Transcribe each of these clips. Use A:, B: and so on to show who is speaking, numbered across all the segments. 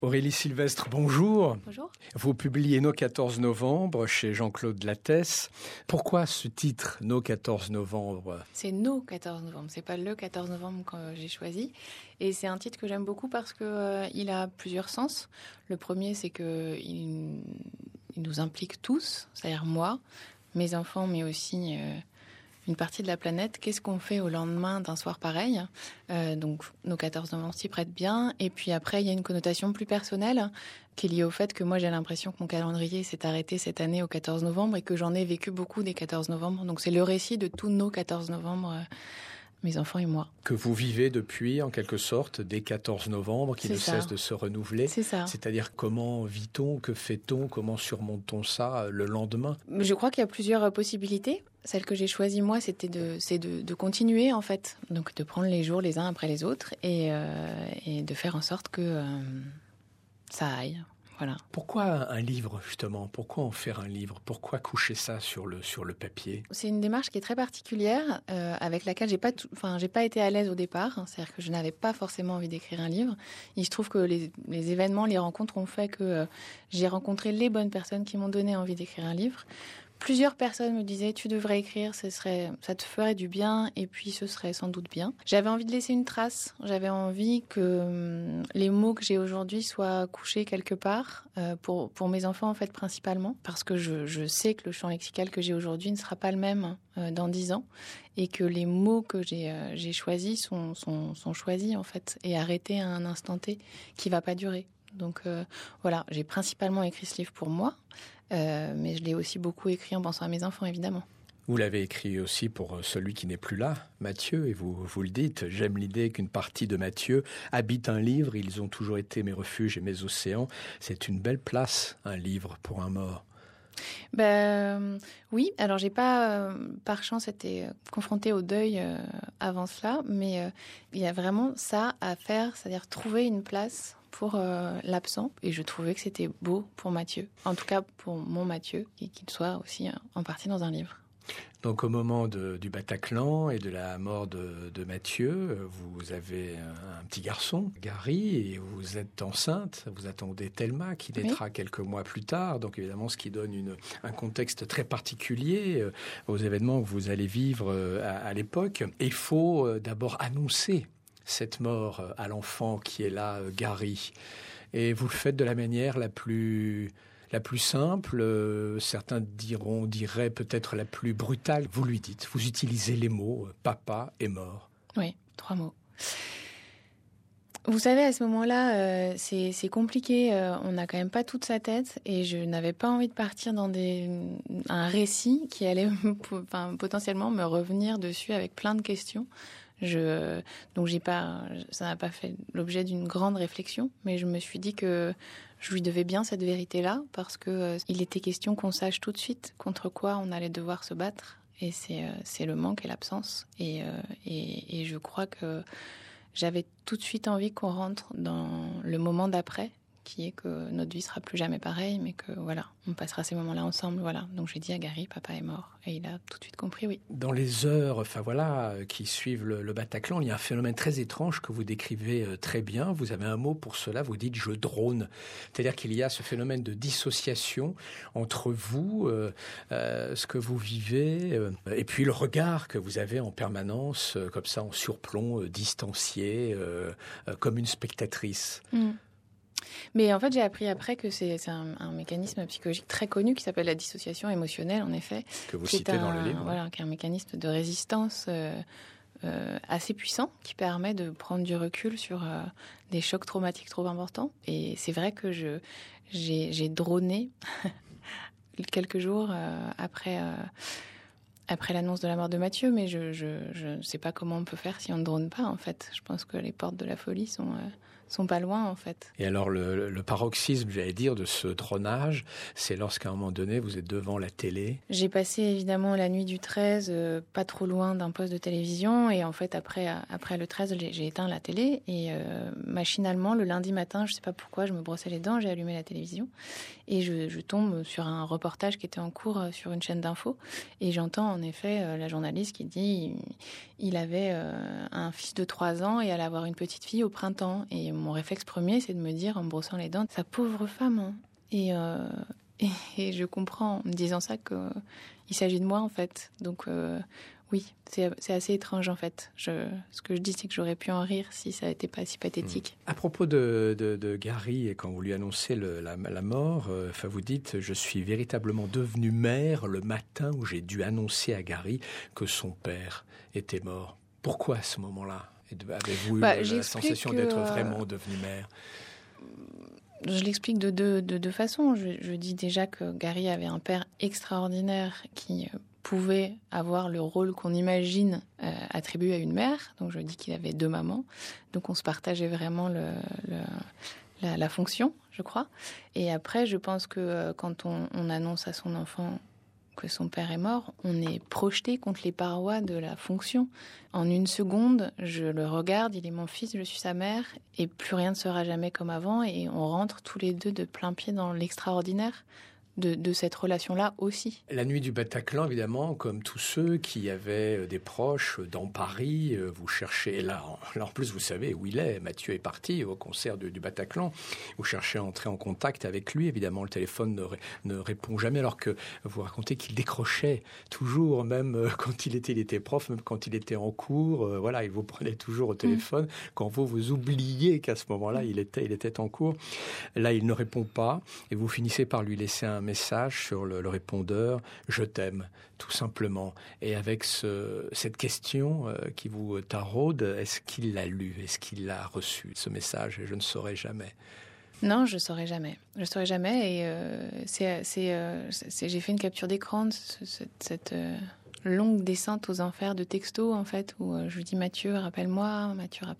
A: Aurélie Sylvestre, bonjour.
B: Bonjour.
A: Vous publiez Nos 14 novembre chez Jean-Claude Lattès. Pourquoi ce titre, Nos 14 novembre ?
B: C'est Nos 14 novembre, c'est pas le 14 novembre que j'ai choisi. Et c'est un titre que j'aime beaucoup parce que il a plusieurs sens. Le premier, c'est que il nous implique tous, c'est-à-dire moi, mes enfants, mais aussi une partie de la planète. Qu'est-ce qu'on fait au lendemain d'un soir pareil ? Donc, Nos 14 novembre s'y prête bien. Et puis après, il y a une connotation plus personnelle qui est liée au fait que moi, j'ai l'impression que mon calendrier s'est arrêté cette année au 14 novembre et que j'en ai vécu beaucoup des 14 novembre. Donc, c'est le récit de tous nos 14 novembre, mes enfants et moi.
A: Que vous vivez depuis, en quelque sorte, dès 14 novembre, qui ne cesse de se renouveler.
B: C'est ça.
A: C'est-à-dire, comment vit-on, que fait-on, comment surmonte-t-on ça le lendemain ?
B: Je crois qu'il y a plusieurs possibilités. Celle que j'ai choisie, moi, c'est de continuer, en fait. Donc, de prendre les jours les uns après les autres et de faire en sorte que ça aille. Voilà.
A: Pourquoi un livre, justement ? Pourquoi en faire un livre ? Pourquoi coucher ça sur le papier ?
B: C'est une démarche qui est très particulière, avec laquelle j'ai pas été à l'aise au départ. C'est-à-dire que je n'avais pas forcément envie d'écrire un livre. Il se trouve que les événements, les rencontres ont fait que j'ai rencontré les bonnes personnes qui m'ont donné envie d'écrire un livre. Plusieurs personnes me disaient tu devrais écrire, ça te ferait du bien et puis ce serait sans doute bien. J'avais envie de laisser une trace, j'avais envie que les mots que j'ai aujourd'hui soient couchés quelque part pour mes enfants en fait principalement parce que je sais que le champ lexical que j'ai aujourd'hui ne sera pas le même dans 10 ans et que les mots que j'ai choisis sont choisis en fait et arrêtés à un instant T qui va pas durer. Donc voilà, j'ai principalement écrit ce livre pour moi, mais je l'ai aussi beaucoup écrit en pensant à mes enfants, évidemment.
A: Vous l'avez écrit aussi pour celui qui n'est plus là, Mathieu, et vous le dites, j'aime l'idée qu'une partie de Mathieu habite un livre, ils ont toujours été mes refuges et mes océans. C'est une belle place, un livre, pour un mort.
B: Oui, alors j'ai pas par chance été confrontée au deuil avant cela, mais il y a vraiment ça à faire, c'est-à-dire trouver une place pour l'absent, et je trouvais que c'était beau pour Mathieu, en tout cas pour mon Mathieu, et qu'il soit aussi en partie dans un livre.
A: Donc au moment du Bataclan et de la mort de Mathieu, vous avez un petit garçon, Gary, et vous êtes enceinte, vous attendez Thelma qui naîtra quelques mois plus tard, donc évidemment ce qui donne un contexte très particulier aux événements que vous allez vivre à l'époque. Et il faut d'abord annoncer cette mort à l'enfant qui est là, Gary, et vous le faites de la manière la plus simple, certains diraient peut-être la plus brutale. Vous lui dites, vous utilisez les mots « papa est mort ».
B: Oui, 3 mots. Vous savez, à ce moment-là, c'est compliqué. On n'a quand même pas toute sa tête et je n'avais pas envie de partir dans un récit qui allait potentiellement me revenir dessus avec plein de questions. Donc ça n'a pas fait l'objet d'une grande réflexion, mais je me suis dit que je lui devais bien cette vérité-là parce que il était question qu'on sache tout de suite contre quoi on allait devoir se battre. Et c'est le manque et l'absence. Et je crois que j'avais tout de suite envie qu'on rentre dans le moment d'après, qui est que notre vie sera plus jamais pareille, mais que voilà, on passera ces moments-là ensemble, voilà. Donc j'ai dit à Gary, papa est mort, et il a tout de suite compris, oui.
A: Dans les heures, qui suivent le Bataclan, il y a un phénomène très étrange que vous décrivez très bien. Vous avez un mot pour cela, vous dites je drone. C'est-à-dire qu'il y a ce phénomène de dissociation entre vous, ce que vous vivez, et puis le regard que vous avez en permanence, comme ça en surplomb, distancié, comme une spectatrice.
B: Mais en fait, j'ai appris après que c'est un mécanisme psychologique très connu qui s'appelle la dissociation émotionnelle, en effet.
A: Que vous citez dans le livre.
B: Voilà, qui est un mécanisme de résistance assez puissant qui permet de prendre du recul sur des chocs traumatiques trop importants. Et c'est vrai que j'ai droné quelques jours après l'annonce de la mort de Mathieu, mais je ne sais pas comment on peut faire si on ne drone pas, en fait. Je pense que les portes de la folie sont pas loin, en fait.
A: Et alors, le paroxysme, j'allais dire, de ce dronage, c'est lorsqu'à un moment donné, vous êtes devant la télé.
B: J'ai passé, évidemment, la nuit du 13, pas trop loin d'un poste de télévision, et en fait, après le 13, j'ai éteint la télé, et machinalement, le lundi matin, je sais pas pourquoi, je me brossais les dents, j'ai allumé la télévision, et je tombe sur un reportage qui était en cours sur une chaîne d'infos, et j'entends, en effet, la journaliste qui dit il avait un fils de 3 ans et allait avoir une petite fille au printemps, et mon réflexe premier, c'est de me dire, en me brossant les dents, sa pauvre femme. Hein. Et je comprends en me disant ça qu'il s'agit de moi, en fait. Donc, oui, c'est assez étrange, en fait. Ce que je dis, c'est que j'aurais pu en rire si ça n'était pas si pathétique.
A: À propos de Gary, et quand vous lui annoncez la mort, vous dites « Je suis véritablement devenue mère le matin où j'ai dû annoncer à Gary que son père était mort. » Pourquoi à ce moment-là avez-vous eu la sensation d'être vraiment devenue mère ?
B: Je l'explique de deux façons. Je dis déjà que Gary avait un père extraordinaire qui pouvait avoir le rôle qu'on imagine attribué à une mère. Donc je dis qu'il avait 2 mamans. Donc on se partageait vraiment la fonction, je crois. Et après, je pense que quand on annonce à son enfant que son père est mort, on est projeté contre les parois de la fonction. En 1 seconde, je le regarde, il est mon fils, je suis sa mère, et plus rien ne sera jamais comme avant, et on rentre tous les 2 de plein pied dans l'extraordinaire de cette relation-là aussi.
A: La nuit du Bataclan, évidemment, comme tous ceux qui avaient des proches dans Paris, vous cherchez, là en plus vous savez où il est, Mathieu est parti au concert du Bataclan, vous cherchez à entrer en contact avec lui, évidemment le téléphone ne répond jamais, alors que vous racontez qu'il décrochait toujours, même quand il était prof, même quand il était en cours, voilà, il vous prenait toujours au téléphone, quand vous oubliez qu'à ce moment-là il était en cours. Là il ne répond pas, et vous finissez par lui laisser un message sur le répondeur « Je t'aime », tout simplement. Et avec cette question qui vous taraude, est-ce qu'il l'a lu ? Est-ce qu'il l'a reçu, ce message ? Et je ne saurais jamais.
B: Non, je ne saurais jamais. Je ne saurais jamais. Et j'ai fait une capture d'écran de cette longue descente aux enfers de texto, en fait, où je lui dis « Mathieu, rappelle-moi »,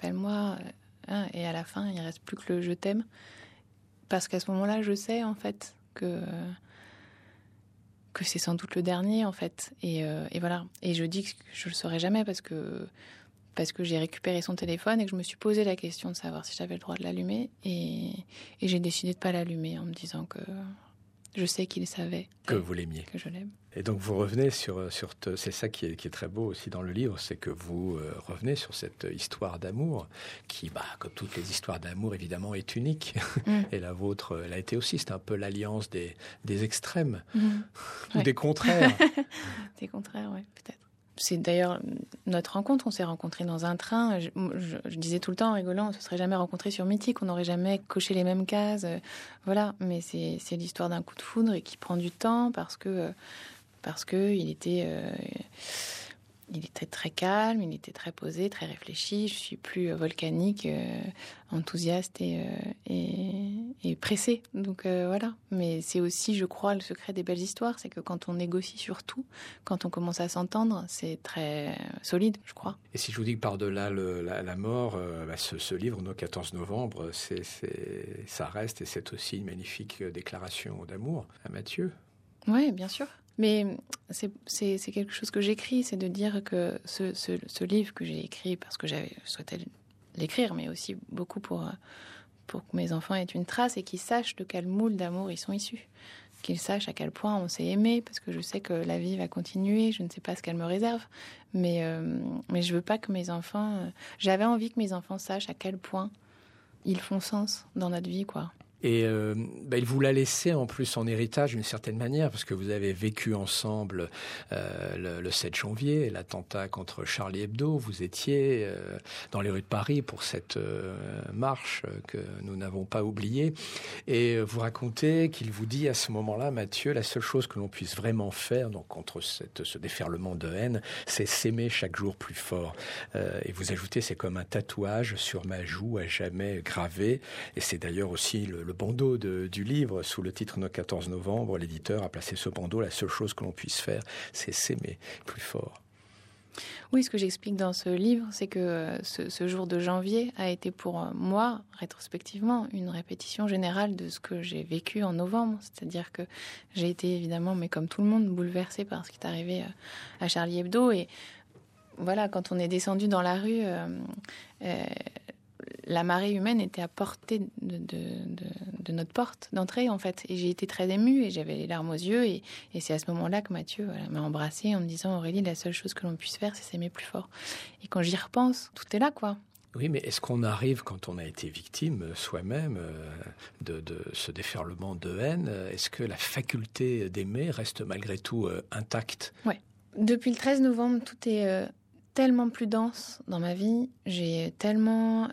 B: et à la fin, il ne reste plus que le « Je t'aime ». Parce qu'à ce moment-là, je sais, en fait, que c'est sans doute le dernier, en fait. Et voilà. Et je dis que je le saurais jamais parce que j'ai récupéré son téléphone et que je me suis posé la question de savoir si j'avais le droit de l'allumer. Et j'ai décidé de pas l'allumer en me disant que je sais qu'il savait
A: que vous l'aimiez,
B: que je l'aime.
A: Et donc vous revenez sur c'est ça qui est très beau aussi dans le livre, c'est que vous revenez sur cette histoire d'amour qui, comme toutes les histoires d'amour évidemment, est unique. Et la vôtre l'a été aussi. C'est un peu l'alliance des extrêmes ou des contraires.
B: Des contraires, oui, peut-être. C'est d'ailleurs notre rencontre. On s'est rencontrés dans un train. Je disais tout le temps en rigolant, on ne se serait jamais rencontrés sur Mythique, on n'aurait jamais coché les mêmes cases. Voilà, mais c'est l'histoire d'un coup de foudre et qui prend du temps parce que il était très calme, il était très posé, très réfléchi. Je suis plus volcanique, enthousiaste et pressée. Donc voilà. Mais c'est aussi, je crois, le secret des belles histoires, c'est que quand on négocie sur tout, quand on commence à s'entendre, c'est très solide, je crois.
A: Et si je vous dis que par-delà la mort, ce livre, Nos 14 novembre, ça reste, et c'est aussi une magnifique déclaration d'amour à Mathieu.
B: Oui, bien sûr. Mais c'est quelque chose que j'écris, c'est de dire que ce livre que j'ai écrit parce que je souhaitais l'écrire, mais aussi beaucoup pour que mes enfants aient une trace et qu'ils sachent de quel moule d'amour ils sont issus. Qu'ils sachent à quel point on s'est aimé, parce que je sais que la vie va continuer, je ne sais pas ce qu'elle me réserve, mais je veux pas que mes enfants... j'avais envie que mes enfants sachent à quel point ils font sens dans notre vie, quoi.
A: Et il vous l'a laissé en plus en héritage d'une certaine manière, parce que vous avez vécu ensemble le 7 janvier, l'attentat contre Charlie Hebdo. Vous étiez dans les rues de Paris pour cette marche que nous n'avons pas oubliée. Et vous racontez qu'il vous dit à ce moment-là, Mathieu, la seule chose que l'on puisse vraiment faire donc contre ce déferlement de haine, c'est s'aimer chaque jour plus fort. Et vous ajoutez, c'est comme un tatouage sur ma joue à jamais gravé. Et c'est d'ailleurs aussi le bandeau du livre, sous le titre Nos 14 novembre, l'éditeur a placé ce bandeau, la seule chose que l'on puisse faire, c'est s'aimer plus fort.
B: Oui, ce que j'explique dans ce livre, c'est que ce jour de janvier a été pour moi, rétrospectivement, une répétition générale de ce que j'ai vécu en novembre. C'est-à-dire que j'ai été évidemment, mais comme tout le monde, bouleversée par ce qui est arrivé à Charlie Hebdo. Et voilà, quand on est descendu dans la rue... la marée humaine était à portée de notre porte d'entrée, en fait. Et j'ai été très émue et j'avais les larmes aux yeux. Et c'est à ce moment-là que Mathieu m'a embrassée en me disant « Aurélie, la seule chose que l'on puisse faire, c'est s'aimer plus fort. » Et quand j'y repense, tout est là, quoi.
A: Oui, mais est-ce qu'on arrive, quand on a été victime soi-même de ce déferlement de haine, est-ce que la faculté d'aimer reste malgré tout intacte ?
B: Oui. Depuis le 13 novembre, tout est tellement plus dense dans ma vie. J'ai tellement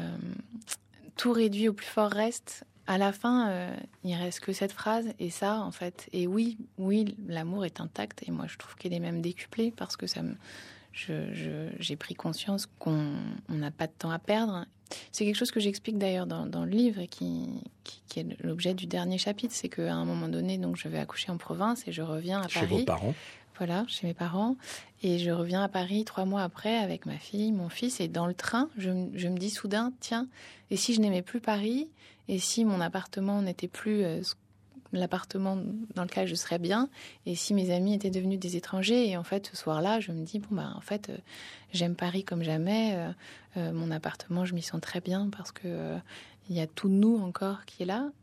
B: tout réduit au plus fort reste. À la fin, il reste que cette phrase et ça, en fait. Et oui, l'amour est intact et moi, je trouve qu'il est même décuplé parce que j'ai pris conscience qu'on n'a pas de temps à perdre. C'est quelque chose que j'explique d'ailleurs dans le livre et qui est l'objet du dernier chapitre. C'est qu'à un moment donné, donc, je vais accoucher en province et je reviens à Paris.
A: Chez vos parents ?
B: Voilà, chez mes parents. Et je reviens à Paris 3 mois après avec ma fille, mon fils. Et dans le train, je me dis soudain, tiens, et si je n'aimais plus Paris ? Et si mon appartement n'était plus l'appartement dans lequel je serais bien ? Et si mes amis étaient devenus des étrangers ? Et en fait, ce soir-là, je me dis, en fait, j'aime Paris comme jamais. Mon appartement, je m'y sens très bien parce que il y a tout nous encore qui est là.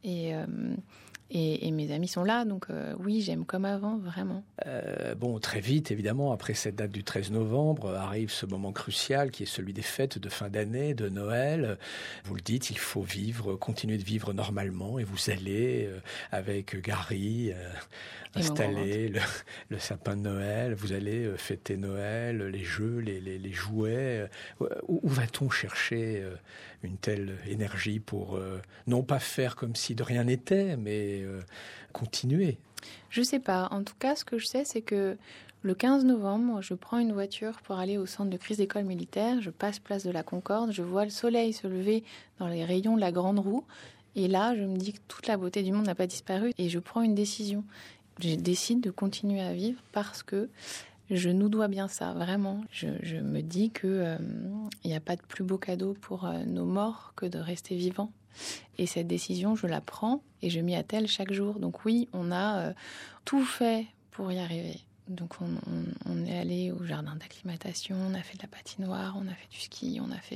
B: Et mes amis sont là, donc oui, j'aime comme avant, vraiment.
A: Très vite, évidemment, après cette date du 13 novembre, arrive ce moment crucial qui est celui des fêtes de fin d'année, de Noël. Vous le dites, il faut continuer de vivre normalement, et vous allez, avec Gary, installer le sapin de Noël, vous allez fêter Noël, les jeux, les jouets. Où va-t-on chercher une telle énergie pour non pas faire comme si de rien n'était, mais continuer?
B: Je sais pas. En tout cas, ce que je sais, c'est que le 15 novembre, je prends une voiture pour aller au centre de crise d'école militaire. Je passe place de la Concorde. Je vois le soleil se lever dans les rayons de la Grande Roue. Et là, je me dis que toute la beauté du monde n'a pas disparu. Et je prends une décision. Je décide de continuer à vivre parce que je nous dois bien ça, vraiment. Je me dis que il n'y a pas de plus beau cadeau pour nos morts que de rester vivants. Et cette décision, je la prends et je m'y attelle chaque jour. Donc oui, on a tout fait pour y arriver. Donc on est allé au jardin d'acclimatation, on a fait de la patinoire, on a fait du ski,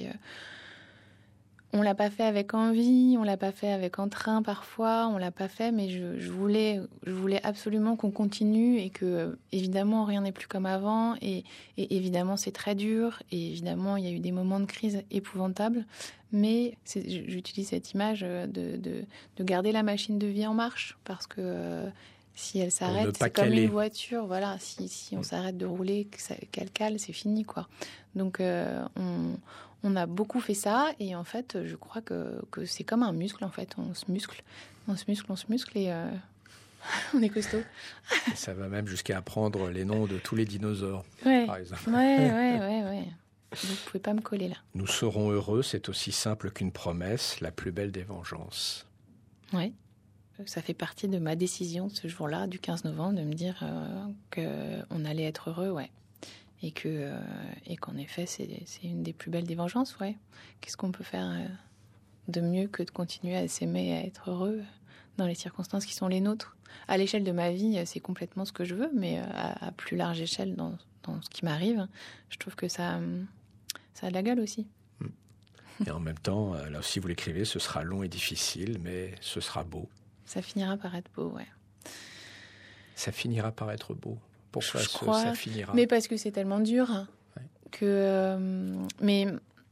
B: on l'a pas fait avec envie, on l'a pas fait avec entrain parfois, on l'a pas fait, mais je voulais absolument qu'on continue et que évidemment rien n'est plus comme avant et évidemment c'est très dur et évidemment il y a eu des moments de crise épouvantables, mais j'utilise cette image de garder la machine de vie en marche parce que si elle s'arrête, c'est comme une voiture, voilà. Si on s'arrête de rouler, qu'elle cale, c'est fini, quoi. Donc on a beaucoup fait ça et en fait, je crois que c'est comme un muscle, en fait. On se muscle et on est costaud.
A: Ça va même jusqu'à apprendre les noms de tous les dinosaures, par exemple.
B: Ouais. Vous ne pouvez pas me coller là.
A: Nous serons heureux, c'est aussi simple qu'une promesse, la plus belle des vengeances.
B: Oui. Ça fait partie de ma décision ce jour-là, du 15 novembre, de me dire qu'on allait être heureux, ouais. Et qu'en effet, c'est une des plus belles des vengeances, ouais. Qu'est-ce qu'on peut faire de mieux que de continuer à s'aimer et à être heureux dans les circonstances qui sont les nôtres ? À l'échelle de ma vie, c'est complètement ce que je veux, mais à plus large échelle, dans ce qui m'arrive, je trouve que ça a de la gueule aussi.
A: Et en même temps, là aussi vous l'écrivez, ce sera long et difficile, mais ce sera beau.
B: Ça finira par être beau, ouais.
A: Ça finira par être beau. Pourquoi ça finira ?
B: Mais parce que c'est tellement dur ouais. Que. Mais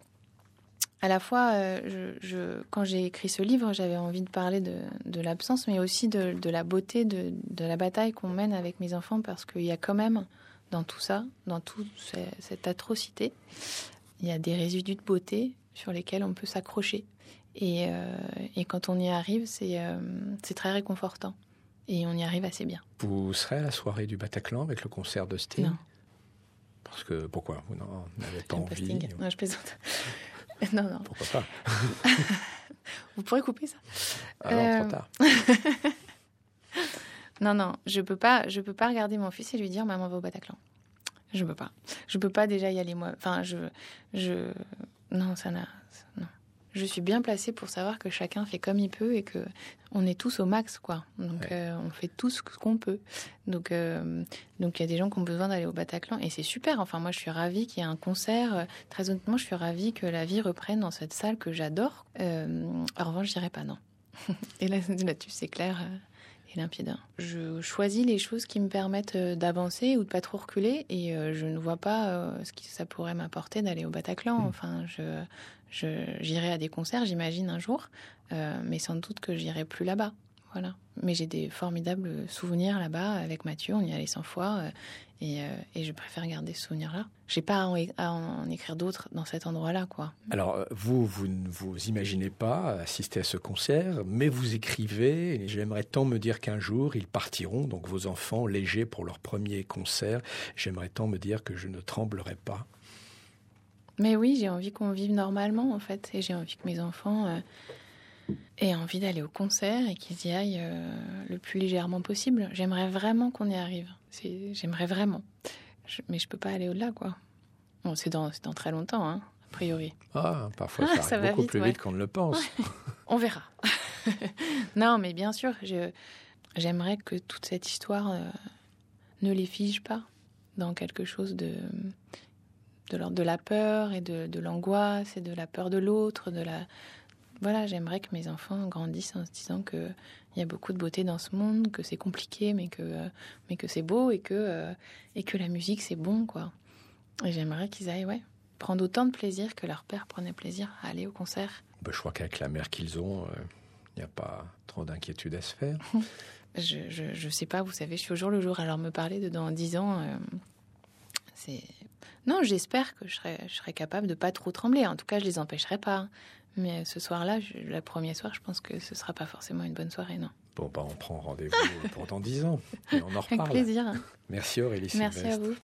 B: à la fois, quand j'ai écrit ce livre, j'avais envie de parler de l'absence, mais aussi de la beauté de la bataille qu'on mène avec mes enfants, parce qu'il y a quand même dans tout ça, dans toute cette atrocité, il y a des résidus de beauté sur lesquels on peut s'accrocher. Et quand on y arrive, c'est très réconfortant. Et on y arrive assez bien.
A: Vous serez à la soirée du Bataclan avec le concert de Sting ?
B: Non.
A: Parce que, pourquoi ? Vous n'avez pas envie ?
B: Pas Sting. Non, je plaisante. Non.
A: Pourquoi pas ?
B: Vous pourrez couper ça.
A: Alors, trop tard.
B: Non, je peux pas regarder mon fils et lui dire « Maman va au Bataclan ». Je peux pas. Je peux pas déjà y aller moi. Enfin, non, ça n'a... Non. Je suis bien placée pour savoir que chacun fait comme il peut et que on est tous au max, quoi. Donc, on fait tous ce qu'on peut. Donc, il y a des gens qui ont besoin d'aller au Bataclan et c'est super. Enfin, moi, je suis ravie qu'il y ait un concert. Très honnêtement, je suis ravie que la vie reprenne dans cette salle que j'adore. En revanche, je dirais pas non. Et là-dessus, c'est clair. et limpide. Je choisis les choses qui me permettent d'avancer ou de pas trop reculer et je ne vois pas ce que ça pourrait m'apporter d'aller au Bataclan. Enfin, j'irai à des concerts, j'imagine, un jour, mais sans doute que j'irai plus là-bas. Voilà. Mais j'ai des formidables souvenirs là-bas avec Mathieu, on y allait 100 fois et je préfère garder ce souvenir-là. J'ai pas à en écrire d'autres dans cet endroit-là, quoi.
A: Alors, vous ne vous imaginez pas assister à ce concert, mais vous écrivez, et j'aimerais tant me dire qu'un jour, ils partiront, donc vos enfants, légers pour leur premier concert. J'aimerais tant me dire que je ne tremblerai pas. Mais
B: oui, j'ai envie qu'on vive normalement, en fait, et j'ai envie que mes enfants... et envie d'aller au concert et qu'ils y aillent le plus légèrement possible. J'aimerais vraiment qu'on y arrive. J'aimerais vraiment. Mais je peux pas aller au-delà, quoi. Bon, c'est dans très longtemps, hein, a priori.
A: Ah, parfois ça arrive beaucoup plus vite qu'on ne le pense.
B: On verra. Non, mais bien sûr, j'aimerais que toute cette histoire ne les fige pas dans quelque chose de l'ordre de la peur et de l'angoisse et de la peur de l'autre, Voilà, j'aimerais que mes enfants grandissent en se disant qu'il y a beaucoup de beauté dans ce monde, que c'est compliqué, mais que c'est beau et que la musique, c'est bon, quoi. Et j'aimerais qu'ils aillent prendre autant de plaisir que leur père prenait plaisir à aller au concert.
A: Je crois qu'avec la mère qu'ils ont, il n'y a pas trop d'inquiétude à se faire.
B: Je sais pas, vous savez, je suis au jour le jour. Alors me parler de dans 10 ans, c'est... Non, j'espère que je serai capable de pas trop trembler. En tout cas, je les empêcherai pas. Mais ce soir-là, le premier soir, je pense que ce sera pas forcément une bonne soirée, non.
A: Bon, on prend rendez-vous pour dans 10 ans et on en reparle.
B: Avec plaisir.
A: Merci Aurélie Sylvestre.
B: Merci à vous.